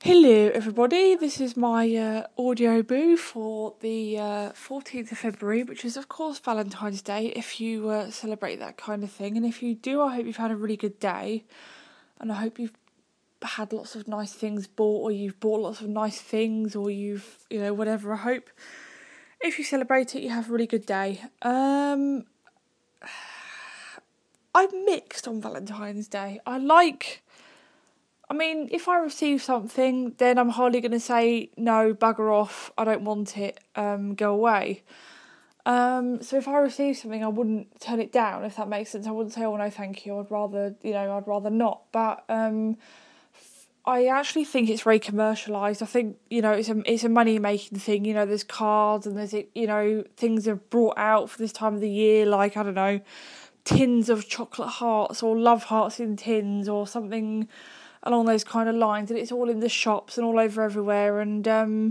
Hello everybody, this is my audio boo for the 14th of February, which is of course Valentine's Day, if you celebrate that kind of thing. And if you do, I hope you've had a really good day, and I hope you've had lots of nice things bought, or you've bought lots of nice things, or you've, whatever. I hope if you celebrate it, you have a really good day. I'm mixed on Valentine's Day. If I receive something, then I'm hardly going to say, no, bugger off, I don't want it, go away. So if I receive something, I wouldn't turn it down, if that makes sense. I wouldn't say, oh, no, thank you, I'd rather not. But I actually think it's very commercialised. I think, it's a money-making thing. There's cards and there's, things are brought out for this time of the year, like, I don't know, tins of chocolate hearts or love hearts in tins or something along those kind of lines, and it's all in the shops and all over everywhere, and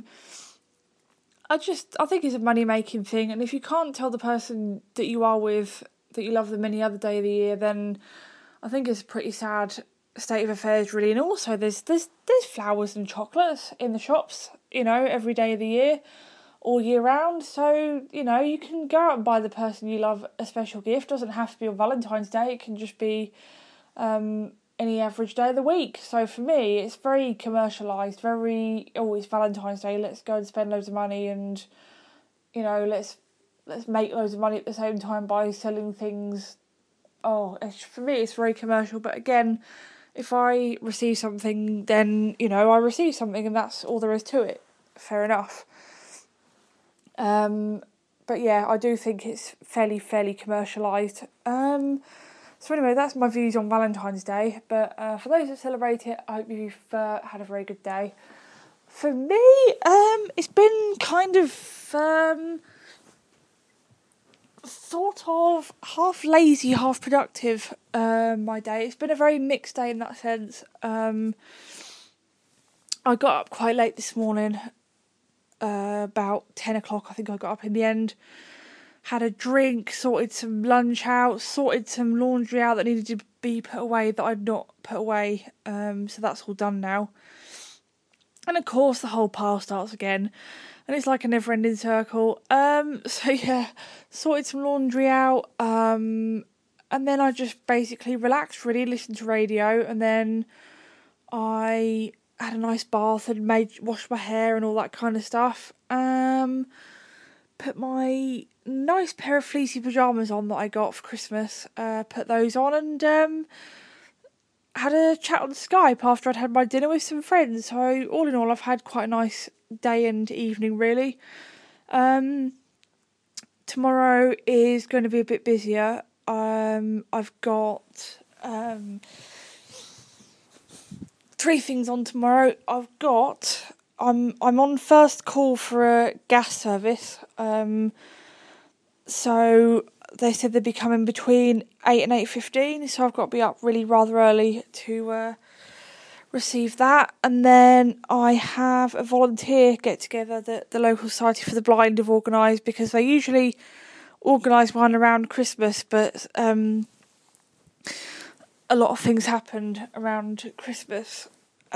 I think it's a money-making thing. And if you can't tell the person that you are with that you love them any other day of the year, then I think it's a pretty sad state of affairs, really. And also there's flowers and chocolates in the shops, every day of the year, all year round. So, you can go out and buy the person you love a special gift. It doesn't have to be on Valentine's Day. It can just be any average day of the week. So for me, it's very commercialised, it's Valentine's Day, let's go and spend loads of money, and let's make loads of money at the same time by selling things. For me, it's very commercial. But again, if I receive something, then I receive something, and that's all there is to it. Fair enough. But yeah, I do think it's fairly commercialised. So anyway, that's my views on Valentine's Day. But for those that celebrate it, I hope you've had a very good day. For me, it's been kind of sort of half lazy, half productive, my day. It's been a very mixed day in that sense. I got up quite late this morning, about 10 o'clock I think I got up in the end. Had a drink, sorted some lunch out, sorted some laundry out that needed to be put away that I'd not put away. So that's all done now. And of course the whole pile starts again. And it's like a never-ending circle. So yeah, sorted some laundry out. And then I just basically relaxed, really, listened to radio. And then I had a nice bath and washed my hair and all that kind of stuff. Put my nice pair of fleecy pyjamas on that I got for Christmas, put those on, and had a chat on Skype after I'd had my dinner with some friends. So all in all, I've had quite a nice day and evening, really. Tomorrow is going to be a bit busier. I've got 3 things on tomorrow. I'm on first call for a gas service. So they said they'd be coming between 8 and 8:15. So I've got to be up really rather early to receive that. And then I have a volunteer get together that the local Society for the Blind have organised, because they usually organise one around Christmas, but a lot of things happened around Christmas,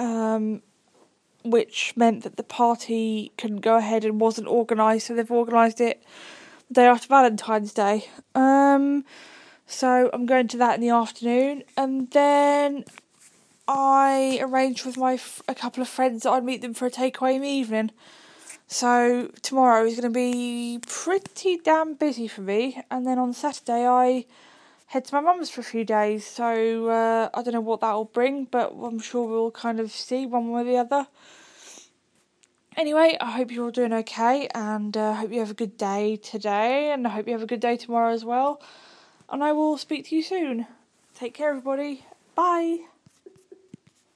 which meant that the party couldn't go ahead and wasn't organised, so they've organised it the day after Valentine's Day. So I'm going to that in the afternoon, and then I arranged with a couple of friends that I'd meet them for a takeaway in the evening. So tomorrow is going to be pretty damn busy for me, and then on Saturday I head to my mum's for a few days, so I don't know what that will bring, but I'm sure we'll kind of see one way or the other. Anyway, I hope you're all doing okay, and I hope you have a good day today, and I hope you have a good day tomorrow as well, and I will speak to you soon. Take care, everybody. Bye.